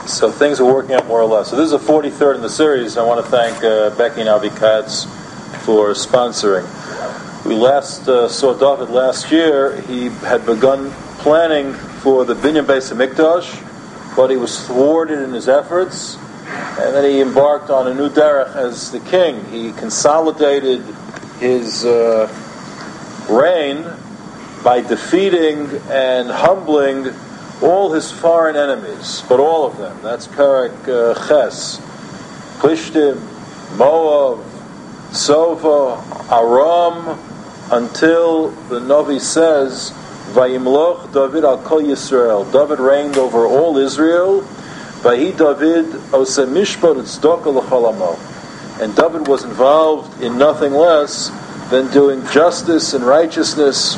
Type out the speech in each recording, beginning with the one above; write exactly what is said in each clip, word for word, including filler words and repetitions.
So things are working out more or less. So this is the forty-third in the series. I want to thank uh, Becky and Avi Katz for sponsoring. We last uh, saw David last year. He had begun planning for the Binyan Beis HaMikdash, but he was thwarted in his efforts, and then he embarked on a new derech as the king. He consolidated his uh, reign by defeating and humbling all his foreign enemies, but all of them. That's Perek uh, Ches, Plishtim, Moab, Sova, Aram, until the Navi says, Vayimloch David al Kol Yisrael. David reigned over all Israel. Vahi David oseh mishpat tzedakah l'chol amo. And David was involved in nothing less than doing justice and righteousness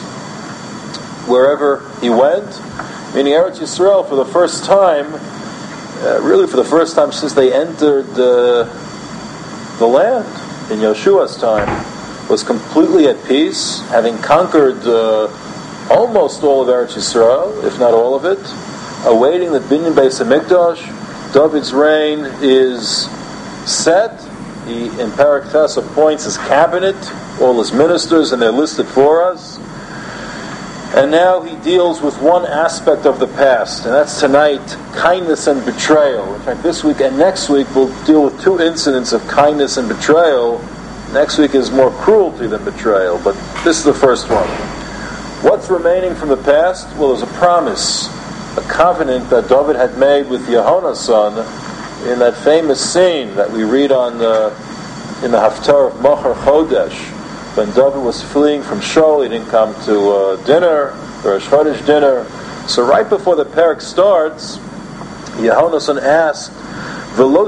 wherever he went. Meaning Eretz Yisrael, for the first time, uh, really for the first time since they entered uh, the land in Yeshua's time, was completely at peace, having conquered uh, almost all of Eretz Yisrael, if not all of it, awaiting the Binyan Beis HaMikdash. David's reign is set. He, in Perek Ches, appoints his cabinet, all his ministers, and they're listed for us. And now he deals with one aspect of the past, and that's tonight, kindness and betrayal. In fact, this week and next week we'll deal with two incidents of kindness and betrayal. Next week is more cruelty than betrayal, but this is the first one. What's remaining from the past? Well, there's a promise, a covenant that David had made with Yehona's son in that famous scene that we read on the, in the Haftarah of Machar Chodesh. When David was fleeing from Shaul, he didn't come to uh, dinner, the Rosh Chodesh dinner. So right before the parak starts, Yehonason asked, "V'lo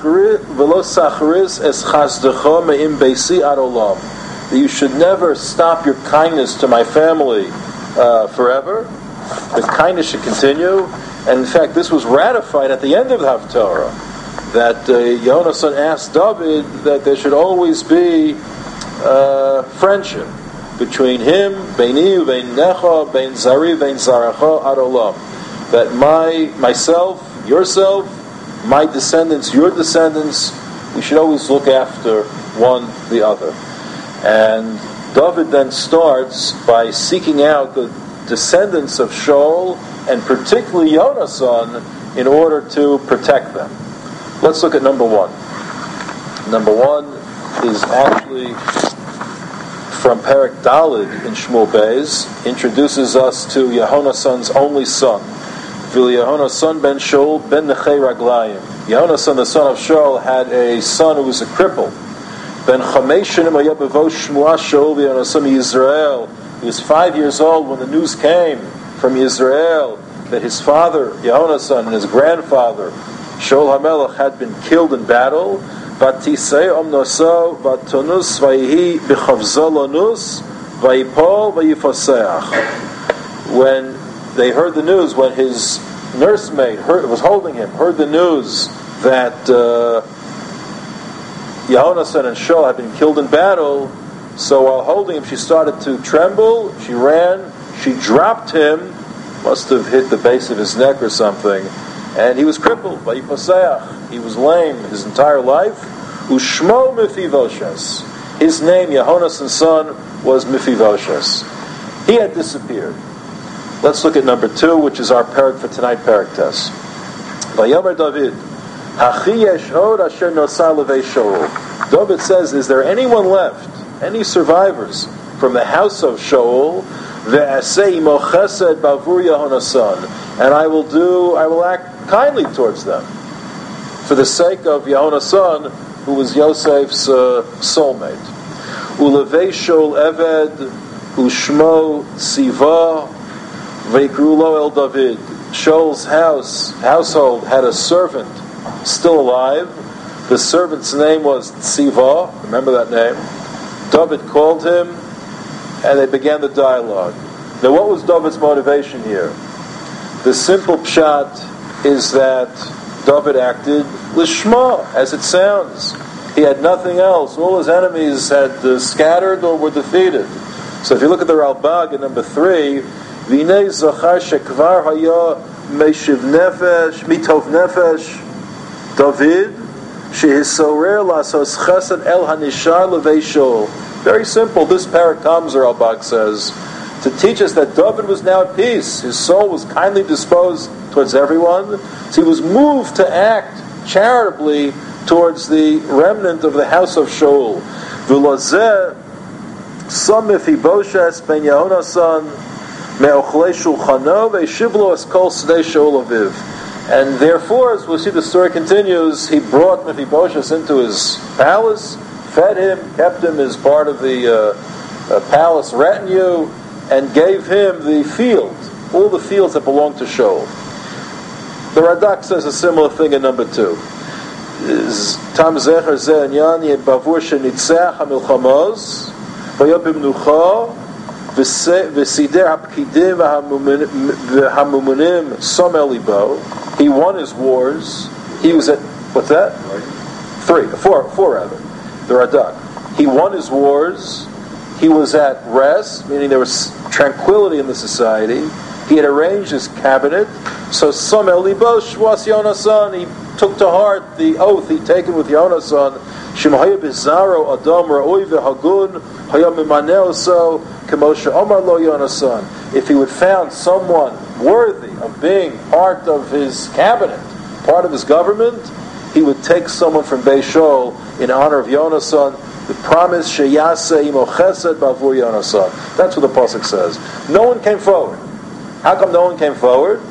sachriz es chasdecha me'im beisi ad olam." That you should never stop your kindness to my family uh, forever. The kindness should continue. And in fact, this was ratified at the end of the Haftarah, that uh, Yehonason asked David that there should always be Uh, friendship between him, Beini, Bein Necha, Bein Zari, Bein Zaracha, Ad Olam. That my, myself, yourself, my descendants, your descendants, we should always look after one the other. And David then starts by seeking out the descendants of Shaul, and particularly Yonasan, in order to protect them. Let's look at number one. Number one is actually from Perek Dalid in Shmuel Beis, introduces us to Yehonason's only son. Vil Yehonason ben Shaul ben Nechei Raglayim. Yehonason, the son of Shaul, had a son who was a cripple. Ben Chamesh Shanim haya bevo Shmuah Shaul v'Yehonason Yisrael. He was five years old when the news came from Yisrael that his father Yehonason and his grandfather Shaul HaMelech had been killed in battle. Batisei omnoso vatonus vayhi b'chavzolonus vayipol vayifaseach. When they heard the news, when his nursemaid heard, was holding him, heard the news that uh, Yehonason and Shaul had been killed in battle, so while holding him, she started to tremble. She ran. She dropped him. Must have hit the base of his neck or something. And he was crippled. Vayipaseach. He was lame his entire life. Ushmo Mephibosheth. His name, Yehonason's son, was Mephibosheth. He had disappeared. Let's look at number two, which is our parak for tonight, Perek Tes. Vayomer David. Hachi yesh od asher nosah levei Shaul. David says, is there anyone left, any survivors from the house of Shaul? Ve'aseh imo chesed bavur Yehonason. And I will do, I will act kindly towards them, for the sake of Yehonason, who was Yosef's uh, soulmate. Ulevei Shaul Eved, Ushmo Siva, Veikrulo El David. Shaul's house, household had a servant still alive. The servant's name was Siva, remember that name? David called him, and they began the dialogue. Now what was David's motivation here? The simple pshat is that David acted lishma, as it sounds. He had nothing else. All his enemies had uh, scattered or were defeated. So if you look at the Ralbag in number three, V'nei zachar shekvar haya Meshiv Nefesh, Mitov Nefesh, David, Shehisorer Lasos Chesed El Hanishar Levei Shaul. Very simple. This parak comes, or Albag says, to teach us that David was now at peace. His soul was kindly disposed towards everyone. So he was moved to act charitably towards the remnant of the house of Shaul. V'lozeh Sam Mephibosheth ben Yehonasan me'ochlei shulchano ve'shivlo es kol sdei Shaul aviv. And therefore, as we'll see, the story continues, he brought Mephibosheth into his palace, fed him, kept him as part of the uh, uh, palace retinue, and gave him the field, all the fields that belonged to Shaul. The Radak says a similar thing in number two. Tam zecher zeh inyan yeh bavur shenitzach hamilchamos v'yobim nucha v'sider hapkidim v'hamumunim som el libo. He won his wars. He was at, what's that? Three, four, four rather. The Radak. He won his wars. He was at rest, meaning there was tranquility in the society. He had arranged his cabinet. So Som El Libo Shwas Yonasan, he took to heart the oath he'd taken with Yonasan. Shemahaya Bizarro Adam Ra'oi V'Hagun Hayam Mimaneo So Kemoshe Omar Lo Yonasan. If he would found someone worthy of being part of his cabinet, part of his government, he would take someone from Beis Shaul in honor of Yonasan. The promise Sheyase Imo Chesed Bavur Yonasan. That's what the pasuk says. No one came forward. How come no one came forward?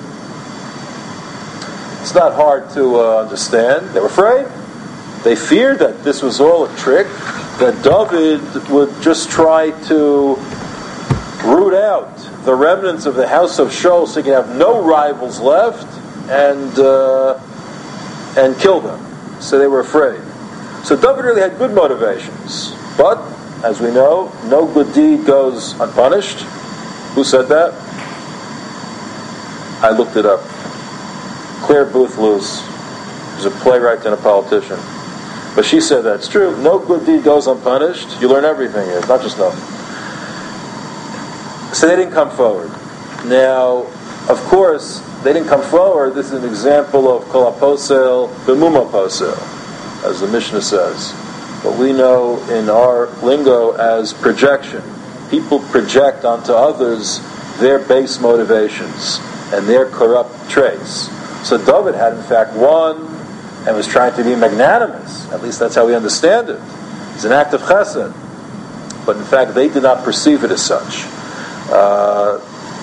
It's not hard to uh, understand. They were afraid. They feared that this was all a trick, that David would just try to root out the remnants of the house of Shaul so he could have no rivals left and uh, and kill them. So they were afraid. So David really had good motivations. But, as we know, no good deed goes unpunished. Who said that? I looked it up. Claire Booth-Luce is a playwright and a politician. But she said that. It's true. No good deed goes unpunished. You learn everything here, not just nothing. So they didn't come forward. Now, of course, they didn't come forward. This is an example of kol haposel b'muma posel, as the Mishnah says. But we know in our lingo as projection. People project onto others their base motivations and their corrupt traits. So David had in fact won and was trying to be magnanimous. At least that's how we understand it. It's an act of chesed. But in fact they did not perceive it as such. Uh,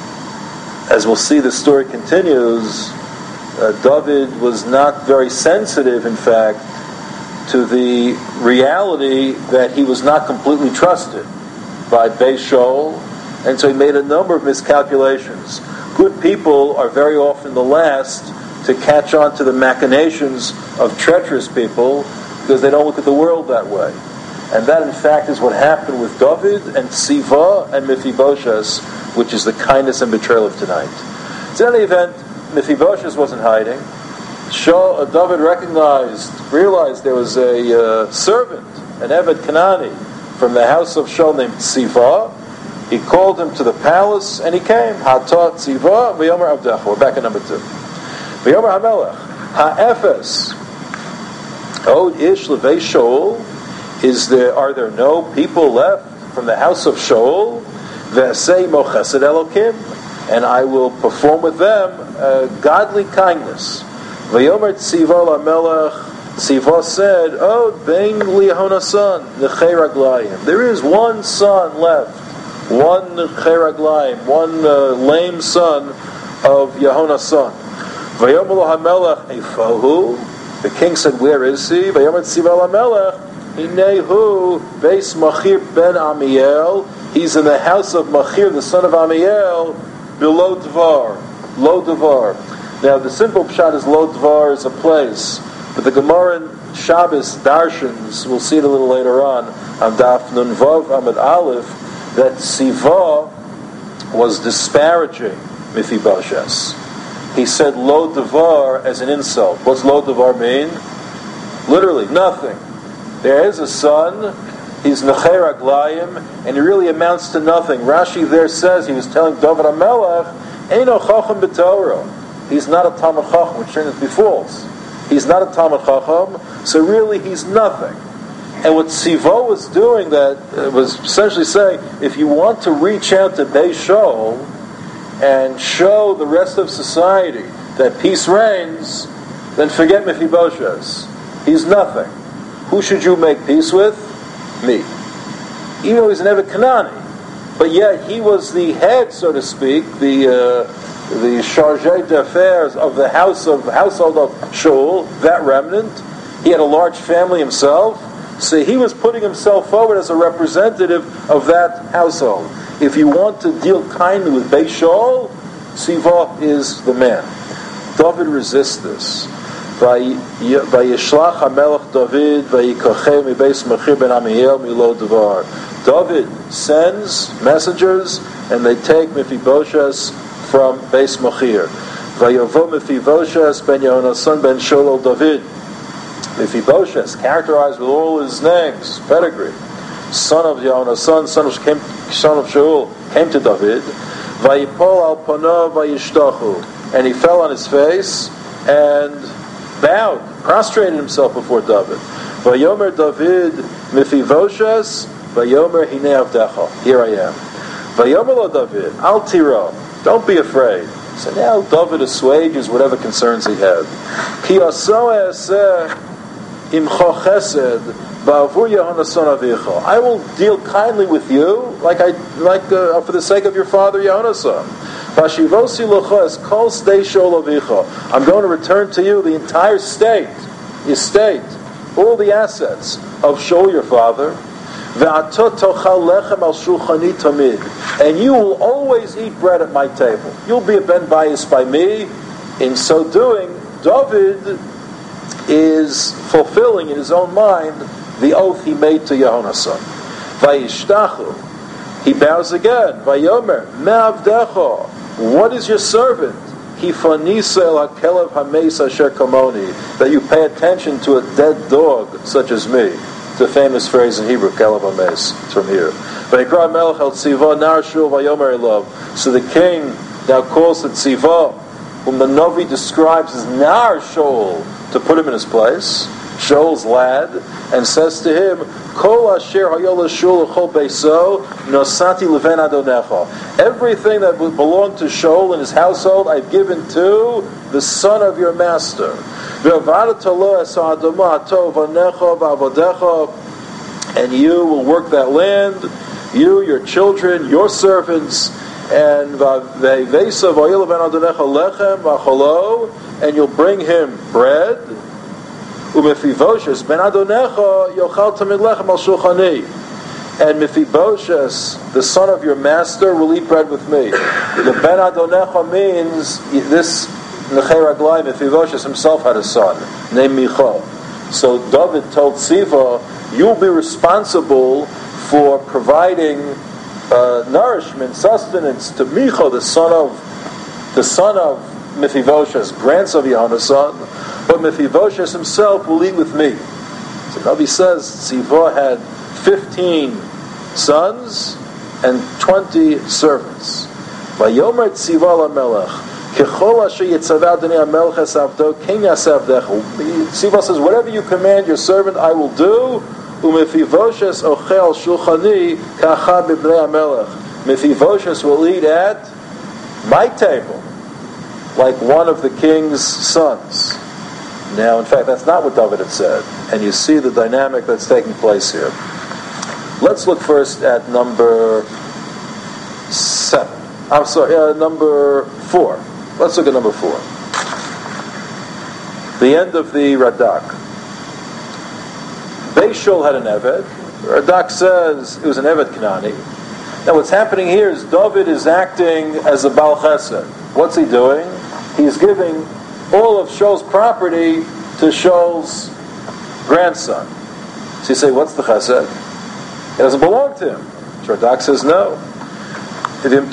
as we'll see, the story continues. Uh, David was not very sensitive, in fact, to the reality that he was not completely trusted by Beis Shaul, and so he made a number of miscalculations. Good people are very often the last to catch on to the machinations of treacherous people because they don't look at the world that way. And that, in fact, is what happened with David and Siva and Mephibosheth, which is the kindness and betrayal of tonight. So in any event, Mephibosheth wasn't hiding. Shaul, uh, David recognized, realized there was a uh, servant, an Eved Kanani, from the house of Shaul named Siva. He called him to the palace, and he came. Hatat Siva, v'yomer avdecha. We're back at number two. V'yomer hamelech, ha'efes, od ish levei Shaul. Is there, are there no people left from the house of Shaul? Ve'asei mo chesed elokim, and I will perform with them uh, godly kindness. V'yomer tziva lamelech, Tziva said, "Oh, ben li Yehonasan nechei raglayim." There is one son left, one nechei raglayim, one uh, lame son of Yehonasan. V'yomer lo hamelech eifohu. The king said, "Where is he?" V'yomer tziva lamelech. Hinehu beis Machir ben Amiel. He's in the house of Machir, the son of Amiel, below Dvar. Lo Dvar. Now, the simple pshat is Lo Dvar is a place, but the Gemara in Shabbos Darshans, we'll see it a little later on, on Daf Nun Vav Amud Aleph, that Siva was disparaging Mephibosheth. He said Lo Dvar as an insult. What's Lo Dvar mean? Literally, nothing. There is a son, he's Nechei Raglayim, and he really amounts to nothing. Rashi there says, he was telling David HaMelech, Eino Chacham B'Torah. he's not a Talmud Chacham, which turns to be false. He's not a Talmud Chacham, so really he's nothing. And what Tzivo was doing, that uh, was essentially saying, if you want to reach out to Beis Shaul and show the rest of society that peace reigns, then forget Mephibosheth. He's nothing. Who should you make peace with? Me. Even though he's an Evet Kanani. But yet he was the head, so to speak, the uh, the chargé d'affaires of the house of household of Shaul, that remnant. He had a large family himself. So he was putting himself forward as a representative of that household. If you want to deal kindly with Beis Shaul, Tziva is the man. David resists this. Vayishlach HaMelech David vayikachem mibeis Machir ben Amiel milo dvar. David sends messengers, and they take Mephibosheth from Beis Machir. Vayavo Mephibosheth ben Yehonasan ben Shaul David. Mephibosheth, characterized with all his names, pedigree, son of Yehonasan, son of came, son of Shaul, came to David. Vayipol al panav vayishtachu, and he fell on his face and bowed, prostrated himself before David. Vayomer David Mephibosheth, Vayomer hinei avdecha. Here I am. Vayomer lo David, al tiro, don't be afraid. So now David assuages whatever concerns he had. Ki aso eseh imcha chesed ba'avur Yehonasan avicha. I will deal kindly with you, like I like uh, for the sake of your father Yehonasan. Vashivosi lochas kol stei shol avicha. I'm going to return to you the entire state, estate, all the assets of Shaul your father. Ve'atot tochal lechem al shulchani tamid. And you will always eat bread at my table. You'll be a ben bayis by me. In so doing, David is fulfilling in his own mind the oath he made to Yehonasan. Vayishtachu, he bows again. Vayomer me'avdecha, what is your servant? Hifanisa el hakelev hameis asher kamoni, that you pay attention to a dead dog such as me. The famous phrase in Hebrew, kelev hameis. It's from here. Vayikra melech el tziva nar shul vayomer elav. So the king now calls the tziva, whom the Navi describes as nar Shaul, to put him in his place, Shaul's lad, and says to him, Kol asher hayol Shaul l'chol beiso nosati leven adonecha. Everything that belonged to Shaul and his household, I've given to the son of your master. And you will work that land, you, your children, your servants, and and you'll bring him bread. Umefivoshes ben adonecha yochal tamid lechem al shulchani. And Mephibosheth, the son of your master, will eat bread with me. The ben adonecha means this nechei raglai. Mephibosheth himself had a son named Michal. So David told Tziva, you'll be responsible for providing uh, nourishment, sustenance to Michal, the son of the son of Mephibosheth, grandson of Yehonasan, but Mephibosheth himself will eat with me. So Navi says Tziva had fifteen sons and twenty servants. Vayomer Tziva lamelech, kechol asher yitzaveh adonai hamelech es avdo, ken yaseh avdecha. Tziva says, whatever you command your servant, I will do. Umefivoshes ochel shulchani kacha b'bnei hamelech. Mephibosheth will eat at my table, like one of the king's sons. Now, in fact, that's not what David had said. And you see the dynamic that's taking place here. Let's look first at number seven. I'm sorry, uh, number four. Let's look at number four. The end of the Radak. Beis Shaul had an Eved. Radak says it was an Eved Kanani. Now what's happening here is David is acting as a Baal Chesed. What's he doing? He's giving all of Shaul's property to Shaul's grandson. So you say, what's the Chesed? It doesn't belong to him. Radak says no. Later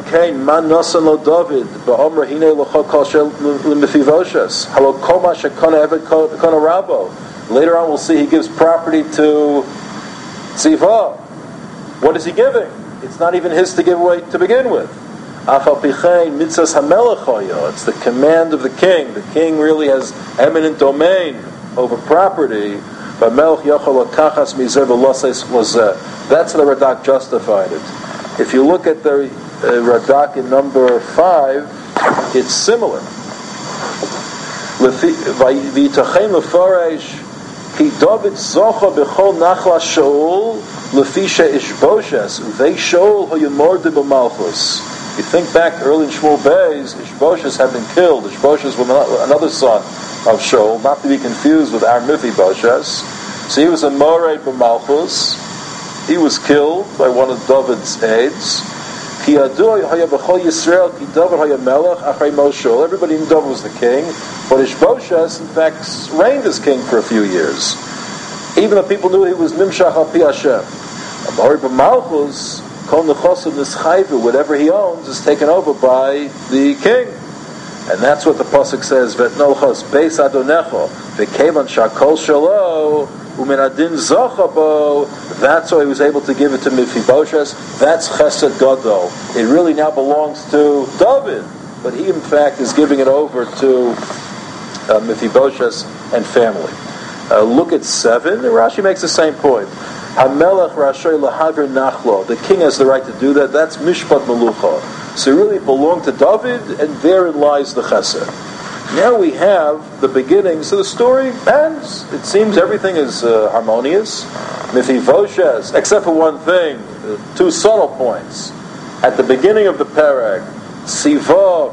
on we'll see he gives property to Tziva. What is he giving? It's not even his to give away to begin with. Afal pichein mitzvahs hamelech hoya. It's the command of the king. The king really has eminent domain over property. But melech yachol lakachas mizer v'loses lozeh. That's how the Radak justified it. If you look at the uh, Radak in number five, it's similar. V'yitachem lefaresh ki David zocha b'chol nachla Shaul lefisha Ishboshes u'vei Shaul hoyamordu b'malchus. You think back early in Shmuel Beis, Ishboshes had been killed. Ishboshes was another son of Shaul, not to be confused with our Mephibosheth. So he was a Morei b'malchus. He was killed by one of David's aides. Everybody knew David was the king, but Ishboshes, in fact, reigned as king for a few years. Even though people knew he was Nimshach al Pi Hashem. Whatever he owns is taken over by the king. And that's what the pasuk says, Vetnolchos beis adonecho, v'kevan shakol shelo, u'min adin zocha bo. That's why he was able to give it to Mephibosheth. That's chesed gadol. It really now belongs to David, but he in fact is giving it over to uh, Mephibosheth and family. Uh, look at seven. Rashi makes the same point. Hamelech rashay lahaver nachlo. The king has the right to do that. That's mishpat melucha. So it really belonged to David, and therein lies the chesed. Now we have the beginning. So the story ends. It seems everything is uh, harmonious. Mephibosheth, except for one thing, uh, two subtle points. At the beginning of the perek, Siva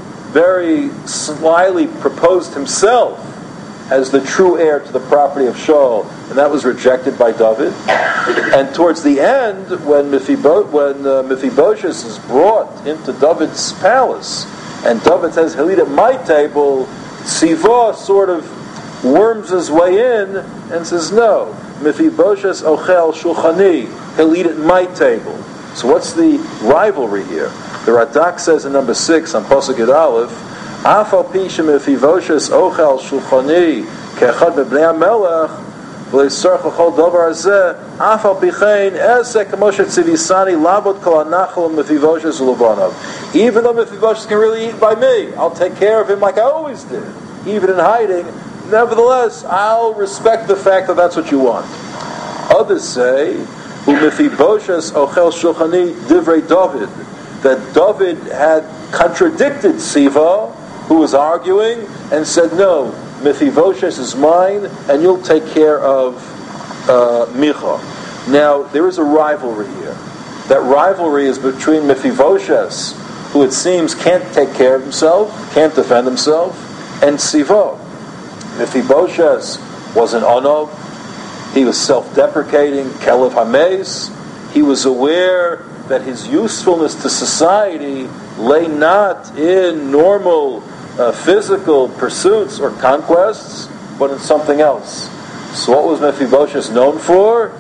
very slyly proposed himself as the true heir to the property of Shaul, and that was rejected by David. And towards the end, when, Mephibo- when uh, Mephibosheth is brought into David's palace, and David says, he'll eat at my table, Siva sort of worms his way in and says, no, Mephibosheth ochel shulchani, he'll eat at my table. So what's the rivalry here? The Radak says in number six on Pasuk Yud Aleph, Afal pi shemephibosheth ochel shulchani ke'echad mebnei hamelech v'leisarch l'chol davar hazeh afal pichein esek k'moshe tzivisani labot kol hanachal Mephibosheth u'levanav. Even though Mephibosheth can really eat by me, I'll take care of him like I always did, even in hiding. Nevertheless, I'll respect the fact that that's what you want. Others say, u'Mephibosheth ochel shulchani divrei David, that David had contradicted Siva, who was arguing, and said, no, Mephibosheth is mine, and you'll take care of uh, Micha. Now, there is a rivalry here. That rivalry is between Mephibosheth, who it seems can't take care of himself, can't defend himself, and Siva. Mephibosheth was an Onov. He was self-deprecating, Kelev Hameis. He was aware that his usefulness to society lay not in normal uh, physical pursuits or conquests, but in something else. So what was Mephibosheth known for?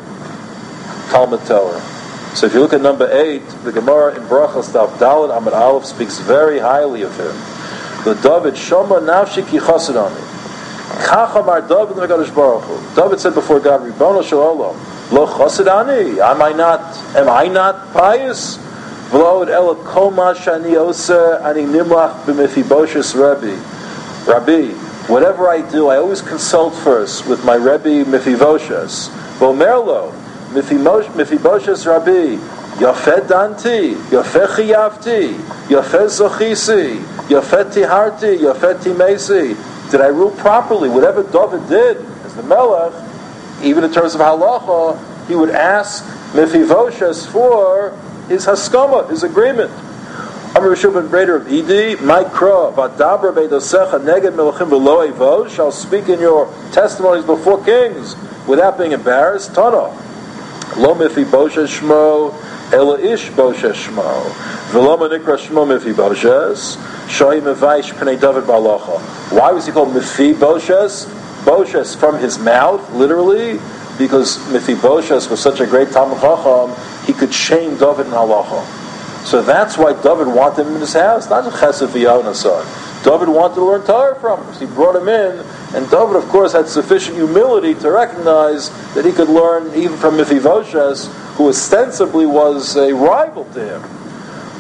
Talmud Torah. So if you look at number eight, the Gemara in Brachos Daf Daled Amud Aleph speaks very highly of him. The David Shoma Nafshi Ki Chasidani. Kachamar David Megadosh Baruch Hu. David said before God, Ribono Shel Olam, Lo Chasidani. Am I not? Am I not pious? V'lo et ela kol ma shani oseh ani nimlach b'Mephibosheth Rabbi. Rabbi, whatever I do, I always consult first with my Rebbe Mephibosheth. V'omerlo Mephibosheth Rabbi, Yafet Danti, Yafet Chiyavti, Yafet Zochisi, Yafet Tiharti, Yafet Timesi. Did I rule properly? Whatever David did as the Melech, even in terms of halacha, he would ask Mephibosheth for his haskama, his agreement. Amr Rishub ben Breder of Edi, Maikra, Vadabra Beidosecha, Neged Melachim V'lo Evo, shall speak in your testimonies before kings without being embarrassed. Tana. Lo Mephibosheth Shmo, Ela Ish Bosheth Shmo. V'lo Manikra Shmo Mephibosheth, Shoy Mevaish Pnei David Balacha. Why was he called Mephibosheth? Bosheth from his mouth, literally, because Mephibosheth was such a great Talmud Chacham, he could shame David in halacha. So that's why David wanted him in his house, not just Chesed v'Yonasah. David wanted to learn Torah from him, so he brought him in, and David, of course, had sufficient humility to recognize that he could learn even from Mephibosheth, who ostensibly was a rival to him.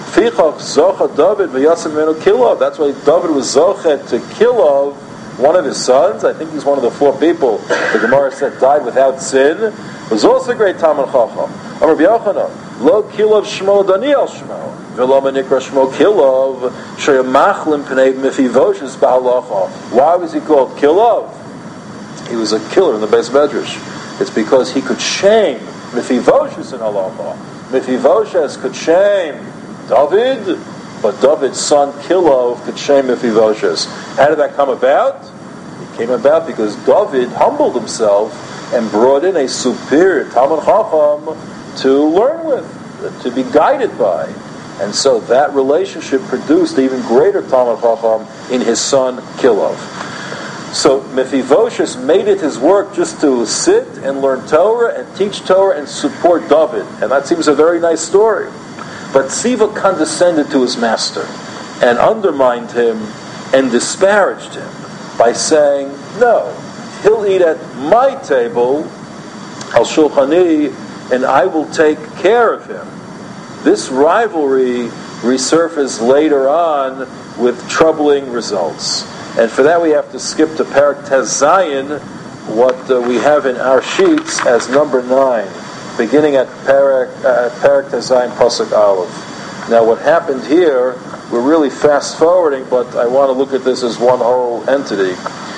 Fichach zocha David v'yasem menu Kilov. That's why David was zochet to Kilov, one of his sons. I think he's one of the four people the Gemara said died without sin. Was also a great Talmid Chacham. Amar B'Yochanan, lo Kilov shmo Daniel shmo, v'lo menikra shmo Kilov, sheyamachlim pnei Mephibosheth ba'halacha. Why was he called Kilov? He was a killer in the Beis Medrash. It's because he could shame Mephibosheth in halacha. Mephibosheth could shame David, but David's son Kilov could shame Mephibosheth. How did that come about? It came about because David humbled himself and brought in a superior Talmid Chacham to learn with, to be guided by. And so that relationship produced even greater Talmid Chacham in his son Kilov. So Mephibosheth made it his work just to sit and learn Torah and teach Torah and support David. And that seems a very nice story. But Tziva condescended to his master and undermined him and disparaged him by saying, no, he'll eat at my table, al shulchani, and I will take care of him. This rivalry resurfaced later on with troubling results. And for that we have to skip to Parak Tez Zayin, what uh, we have in our sheets as number nine, beginning at Parak, uh, Parak Tez Zayin Pasuk Aleph. Now what happened here, we're really fast forwarding, but I want to look at this as one whole entity.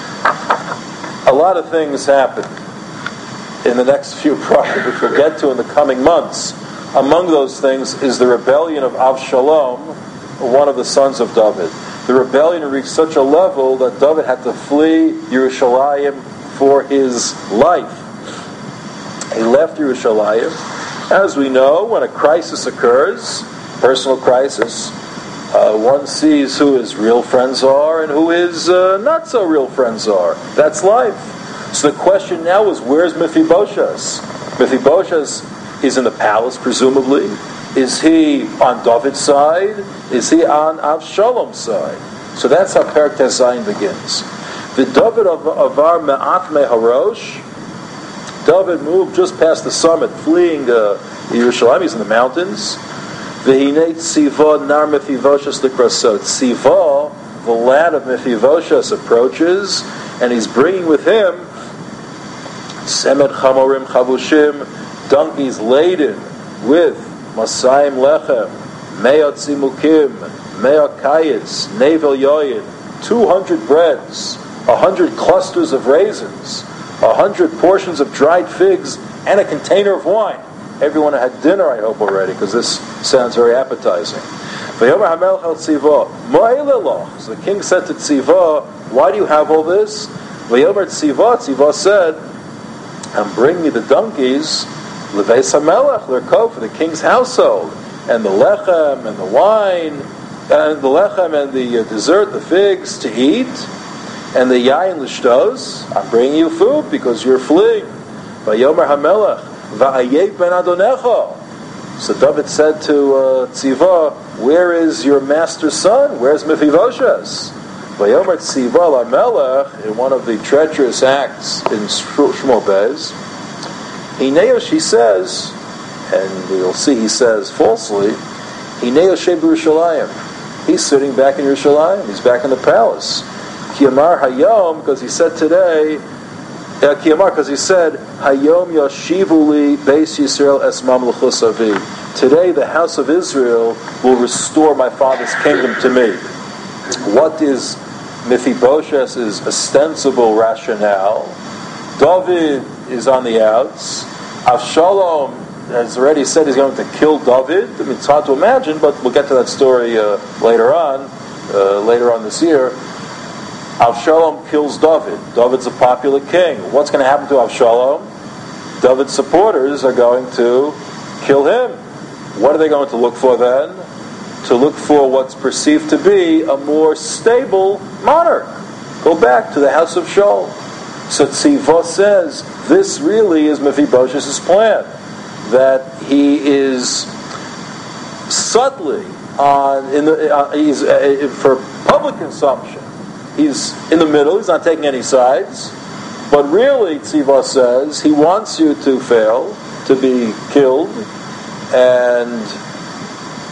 A lot of things happened in the next few prophets, which we'll get to in the coming months. Among those things is the rebellion of Avshalom, one of the sons of David. The rebellion reached such a level that David had to flee Yerushalayim for his life. He left Yerushalayim. As we know, when a crisis occurs, personal crisis, uh, one sees who his real friends are and who his uh, not so real friends are. That's life. So the question now is, where's Mephibosheth? Mephibosheth is in the palace, presumably. Is he on David's side? Is he on Avshalom's side? So that's how Parak Tez Zayin begins. The David of Avar Me'at Meharosh. David moved just past the summit, fleeing uh, Yerushalayim. He's in the mountains. V'hinei Tziva nar Mephibosheth l'krasot. Tziva, the lad of Mephibosheth, approaches, and he's bringing with him Semed Chamorim Chavushim, donkeys laden with Masayim Lechem, Me'at Zimukim, Me'at Kayitz, Nevel Yoyin, two hundred breads, a hundred clusters of raisins, a hundred portions of dried figs, and a container of wine. Everyone had dinner, I hope, already, because this sounds very appetizing. So the king said to Tziva, why do you have all this? Tziva, Tziva said, I'm bringing you the donkeys, Leveis HaMelech, L'Erkov, for the king's household, and the lechem, and the wine, and the lechem, and the uh, dessert, the figs, to eat, and the yayin l'shtos. I'm bringing you food because you're fleeing. Vayomer HaMelech, Va'ayek ben Adonecha. So David said to uh, Tziva, where is your master's son? Where's Mephibosheth? Vayomer Tziva LaMelech, in one of the treacherous acts in Shmuel Bez, Hineosh, he says, and you'll see he says falsely, Hineosh Yerushalayim. He's sitting back in Yerushalayim. He's back in the palace. Kiyamar Hayom, because he said today, uh, Kiyamar, because he said, Hayom Yashivuli Beis Yisrael Es Mamluchus Avi. Today the house of Israel will restore my father's kingdom to me. What is Mephibosheth's ostensible rationale? David is on the outs. Avshalom has already said he's going to kill David. I mean, it's hard to imagine, but we'll get to that story uh, later on, uh, later on this year. Avshalom kills David. David's a popular king. What's going to happen to Avshalom? David's supporters are going to kill him. What are they going to look for then? To look for what's perceived to be a more stable monarch. Go back to the house of Shaul. So Tziva says, this really is Mephibosheth's plan. That he is subtly on, in the, uh, he's uh, for public consumption. He's in the middle, he's not taking any sides. But really, Tziva says, he wants you to fail, to be killed, and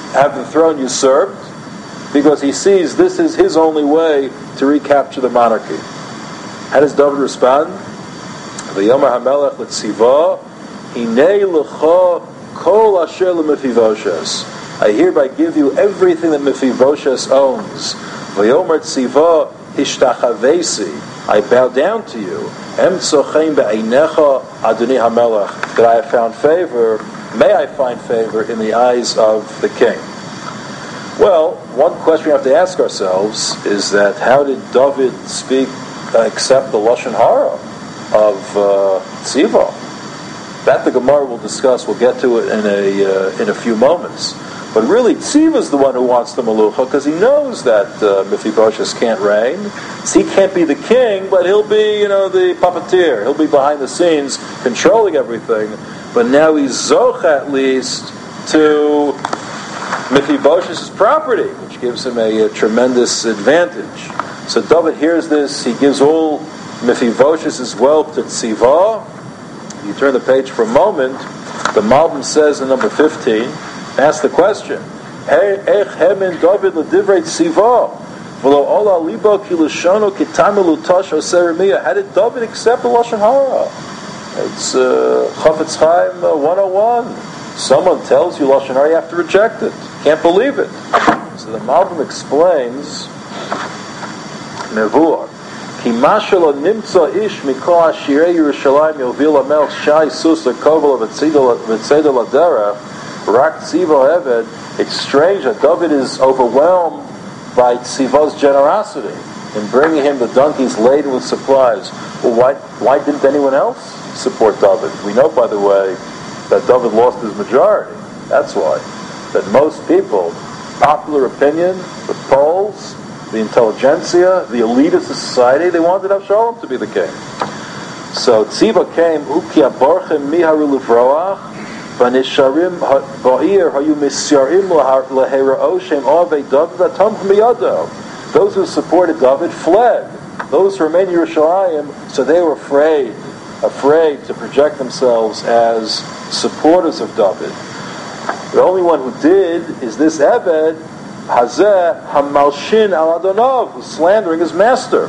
have the throne usurped, because he sees this is his only way to recapture the monarchy. How does David respond? V'yomer hamelech l'tziva, hinei l'cha kol asher l'Mephibosheth. I hereby give you everything that Mephibosheth owns. V'yomer tziva hishtachavesi. I bow down to you. Em tzochein be'einecha adoni hamelech. That I have found favor. May I find favor in the eyes of the king. Well, one question we have to ask ourselves is that how did David speak, uh, accept the Lashon Hara of uh, Tziva? That the Gemara will discuss. We'll get to it in a uh, in a few moments. But really, Tziva is the one who wants the Malucha because he knows that uh, Mephibosheth can't reign. So he can't be the king, but he'll be, you know, the puppeteer. He'll be behind the scenes controlling everything. But now he's Zoch at least to Mephibosheth's property, which gives him a, a tremendous advantage. So David hears this. He gives all Mephibosheth's wealth to Tziva. You turn the page for a moment. The Malbim says in number fifteen, ask the question, Ech hemin David l'divrei Tziva v'lo ola libo ki l'shono kitame l'utash oser miyah. How did David accept the Lashon Hara? It's uh, Chafetz Chaim uh, one oh one. Someone tells you Lashon Hara, you have to reject it. Can't believe it. So the Malbim explains, Nevuah, Ki mashalo nimtza ish mikol ashirei Yerushalayim yovil hamelech shai sus lekovel v'tzedel adera rak tziva eved. It's strange that David is overwhelmed by Tziva's generosity in bringing him the donkeys laden with supplies. Well, why, why didn't anyone else support David? We know, by the way, that David lost his majority. That's why. That most people, popular opinion, the polls, the intelligentsia, the elite of society, they wanted Avshalom to be the king. So Tziva came, Uki aborchem miharu levroach, v'nisharim ba'ir hayu misyarim lehera'o shem avei David v'atom miyado. Those who supported David fled. Those who remained in Yerushalayim, so they were afraid, afraid to project themselves as supporters of David. The only one who did is this Ebed, Hazeh Hamalshin al Adonov, who's slandering his master.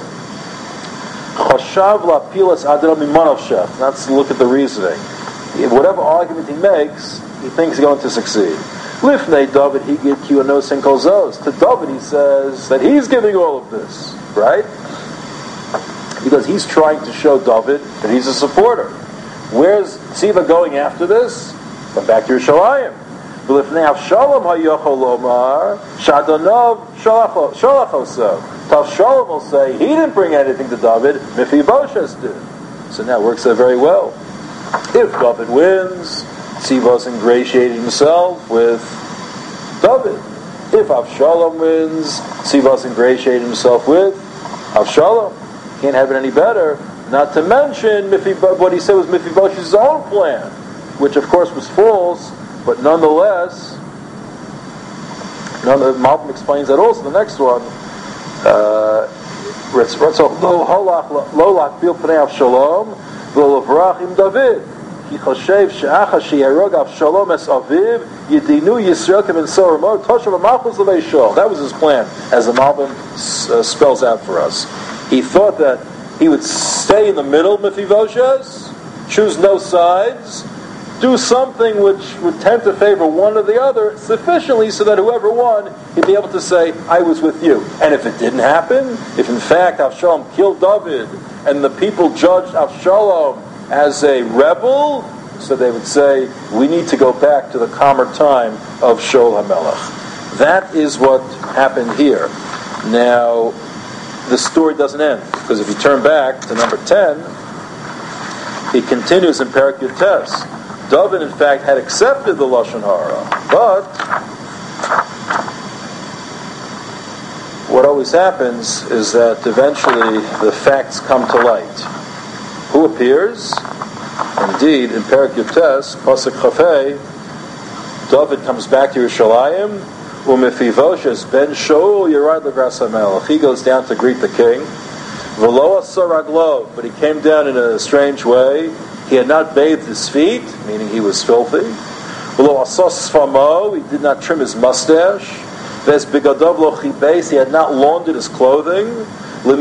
Choshav lapilas Adonov mimanavshech. Let's look at the reasoning. Whatever argument he makes, he thinks he's going to succeed. Lifnei David higid ki unos en kol zos. To David he says that he's giving all of this, right? Because he's trying to show David that he's a supporter. Where's Tziva going after this? Come back to Yerushalayim. V'lifnei Avshalom hayochol lomar shadonov shalachoso. Avshalom will say he didn't bring anything to David, Mephibosheth did. So now it works out very well. If David wins, Tziva's ingratiated himself with David. If Avshalom wins, Tziva's ingratiated himself with Avshalom. Can't have it any better. Not to mention Mephibo- what he said was Mephibosheth's own plan, which of course was false, but nonetheless, none, Malbim explains that also. The next one, uh, David. He choshev she'acha she'erog Avshalom es aviv yidinu Yisrael k'ben soromor toshav ha'malchus l'vei shol. That was his plan, as the Malbim uh, spells out for us. He thought that he would stay in the middle, Mephibosheth, choose no sides, do something which would tend to favor one or the other sufficiently so that whoever won, he'd be able to say, I was with you. And if it didn't happen, if in fact Avshalom killed David and the people judged Avshalom as a rebel, so they would say, we need to go back to the calmer time of Shaul HaMelech. That is what happened here. Now, the story doesn't end, because if you turn back to number ten, he continues in Perek Yutes. David, in fact, had accepted the Lashon Hara, but what always happens is that eventually the facts come to light. Who appears? Indeed, in Perek Yutes, Pasuk Chafei, David comes back to Yerushalayim, U'Mephibosheth ben Shaul Yerad L'Gras HaMelech. He goes down to greet the king. V'lo asar raglo, but he came down in a strange way. He had not bathed his feet, meaning he was filthy. He did not trim his mustache. He had not laundered his clothing. From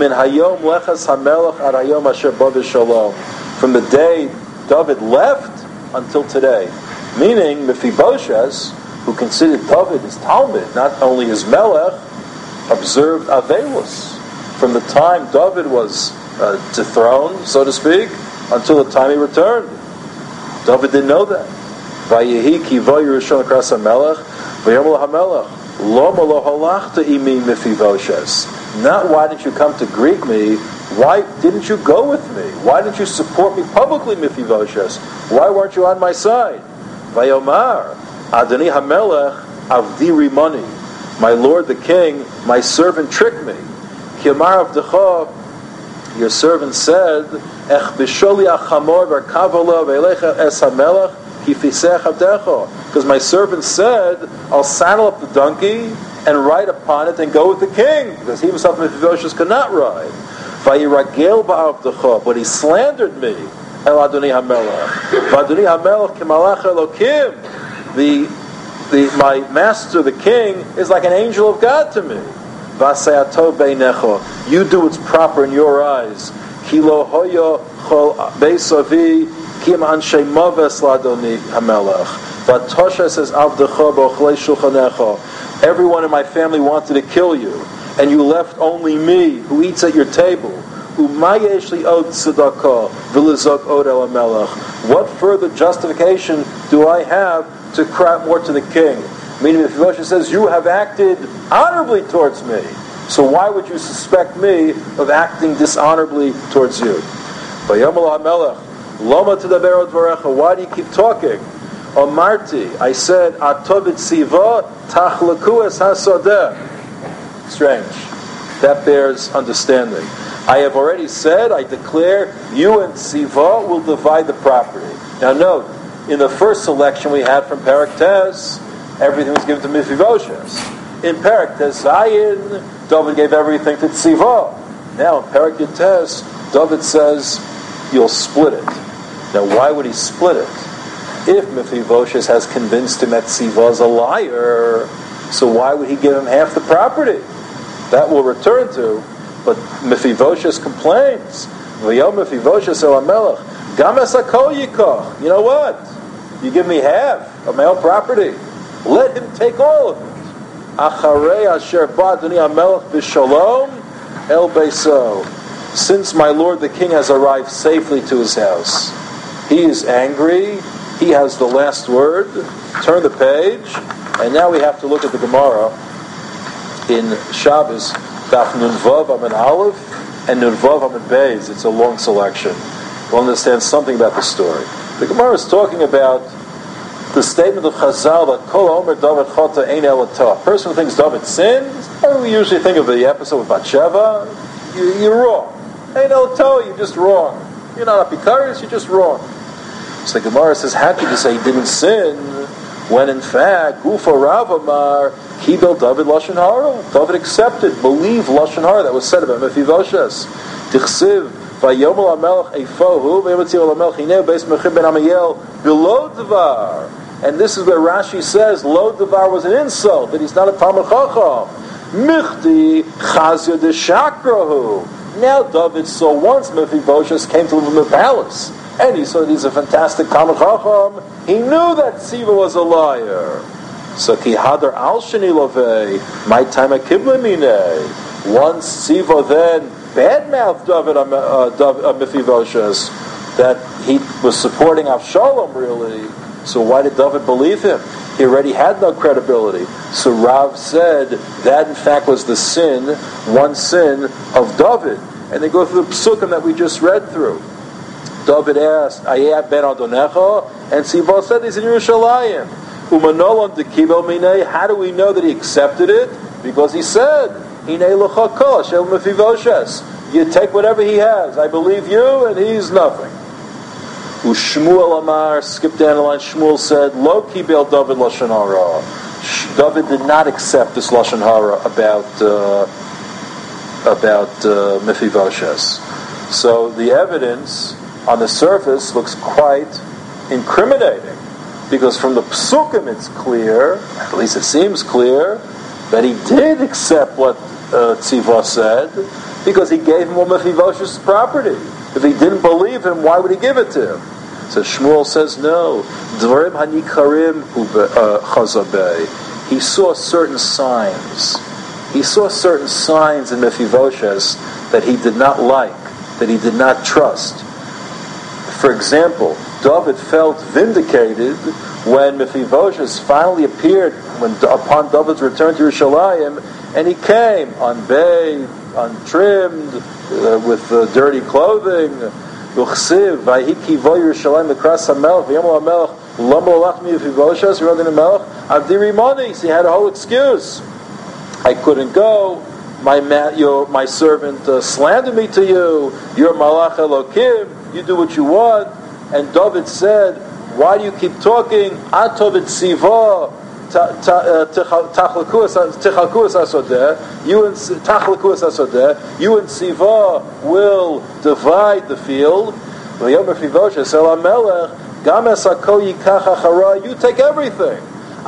the day David left until today. Meaning, Mephibosheth, who considered David his Talmud, not only his Melech, observed Avelus. From the time David was uh, dethroned, so to speak, until the time he returned. David didn't know that. Vayehi ki vayirishon kras hamelech, vayomel hamelech, loma lo halachta imi Mephibosheth. Not why didn't you come to greet me? Why didn't you go with me? Why didn't you support me publicly, Mephibosheth? Why weren't you on my side? Vayomar, Adoni hamelech avdi rimani. My lord the king, my servant tricked me. Kiamar avdecha, your servant said, Ech bisholi achamor v'arkavola v'elecha es hamelech kifisech avdecha. Because my servant said, I'll saddle up the donkey and ride upon it and go with the king, because he himself, Mephibosheth, could not ride. Vayiragel ba'avdecha, but he slandered me. El Adoni hamelech. Adoni hamelech kimalach Elokim. The The, my master, the king, is like an angel of God to me. You do what's proper in your eyes. Everyone in my family wanted to kill you, and you left only me, who eats at your table. What further justification do I have to cry out more to the king? Meaning, if Mephibosheth says, you have acted honorably towards me, so why would you suspect me of acting dishonorably towards you? Why do you keep talking? Omarti, I said, Atovit siva tachlaku es hasadeh. Strange. That bears understanding. I have already said, I declare, you and Siva will divide the property. Now note, in the first selection we had from Perek Tez, everything was given to Mephibosheth. In Perek Tez Zayin, David gave everything to Siva. Now in Perek Tez, David says, you'll split it. Now why would he split it? If Mephibosheth has convinced him that Siva is a liar, so why would he give him half the property? That we'll return to. But Mephibosheth complains. You know what? You give me half of my own property. Let him take all of it. Since my lord the king has arrived safely to his house, he is angry. He has the last word. Turn the page, and now we have to look at the Gemara in Shabbos. Daf Nun Vav Amud Aleph and Nun Vav Amud Beis. It's a long selection. We'll understand something about the story. The Gemara is talking about the statement of Chazal that Kol Omer David Chota Ein Elatah. A person who thinks David sinned, and we usually think of the episode with Bathsheba, you, you're wrong. Ein Elatah, you're just wrong. You're not apikarius, you're just wrong. So the Gemara says, how could you say he didn't sin when in fact Gufa Rav Amar Kibel David Lashon Hara? David accepted, believed Lashon Hara that was said about Mephibosheth. Tichsiv Vayomel Hamelech Eifohu Vayotzil Hamelech Hineu Beis Mechib Ben Amiel Below Dvar. And this is where Rashi says Lo Dvar was an insult, that he's not a Talmid Chacham. Michti Chazya de Shakrahu. Now David saw once Mephibosheth came to live in the palace, and he saw that he's a fantastic Talmid Chacham. He knew that Siva was a liar. So ki hadar al sheni lovei, my time a kibla mine. Once Siva then badmouthed David uh, uh, Mephibosheth, that he was supporting Avshalom really. So why did David believe him? He already had no credibility. So Rav said that in fact was the sin, one sin of David. And they go through the psukim that we just read through. David asked, Ayah ben Adonecha, and Siva said he's in Yerushalayim. Umanolon de kibel minei. How do we know that he accepted it? Because he said, Hinei l'chakol shel Mephibosheth. You take whatever he has. I believe you, and he's nothing. Ushmuel Amar, skip down the line. Shmuel said, Lo kibel David lashon hara. David did not accept this lashon hara about uh, about uh, Mephibosheth. So the evidence on the surface looks quite incriminating. because from the Psukim it's clear, at least it seems clear, that he did accept what uh, Tziva said, because he gave him Mephivosheth's property. If he didn't believe him, why would he give it to him? So Shmuel says, no. Dvarim hanikarim chazabeh. He saw certain signs. He saw certain signs in Mephivosheth that he did not like, that he did not trust. For example, David felt vindicated when Mephivosheth finally appeared when upon David's return to Yerushalayim, and he came unbathed, untrimmed, uh, with uh, dirty clothing. Uchsiv, Vayiki vo Yerushalayim l'kras hamelech, v'yamol hamelech, l'mo lachmi Mephivosheth, v'rodin hamelech, avdiri monis. He had a whole excuse. I couldn't go. My ma- your, my servant uh, slandered me to you. You're Malach Elokim. You do what you want. And David said, why do you keep talking? Atov et siva tachlakuas asodeh. You and tachlakuas asodeh. You and Siva will divide the field. You take everything.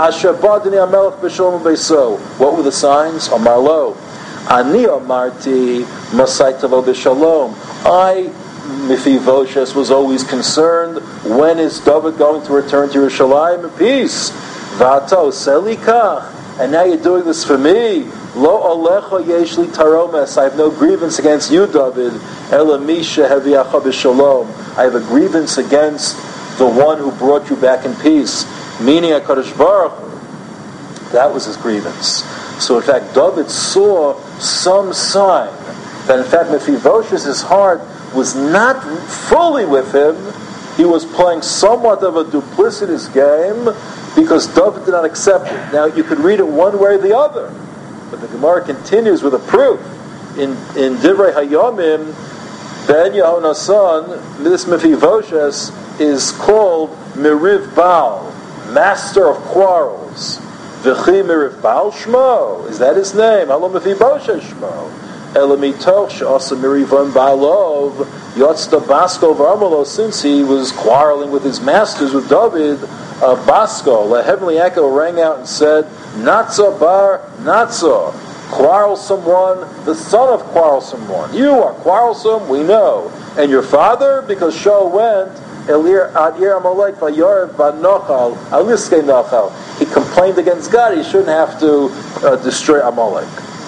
What were the signs? Amarlo. Ani amarti masaitavo b'shalom. I, Mephivosheth, was always concerned, when is David going to return to Yerushalayim in peace? V'ato selikach. And now you're doing this for me. Lo alecha yesh li taromes. I have no grievance against you, David. Ela misha heviacha b'shalom. I have a grievance against the one who brought you back in peace. Meaning HaKadosh Baruch Hu. That was his grievance. So in fact, David saw some sign that in fact Mephivosheth's heart was not fully with him. He was playing somewhat of a duplicitous game because David did not accept it. Now you could read it one way or the other, but the Gemara continues with a proof. In in Divrei Hayomim, Ben Yehonasan, this Mephivosheth is called Meriv Baal, master of quarrels. V'chi Meriv Baal Shmo, is that his name? Halo Mephivosheth Shmo. Elamitoch she'asa Merivon Baalov Yotzda Basko Varmalo, since he was quarreling with his masters, with David, uh, Basko, the heavenly echo rang out and said, Natsa bar Natsa, quarrelsome one, the son of quarrelsome one. You are quarrelsome, we know. And your father, because Shaul went, Elir Adir Amalek Vayorev Banochal Aliske Nochal. He complained against God. He shouldn't have to uh, destroy Amalek.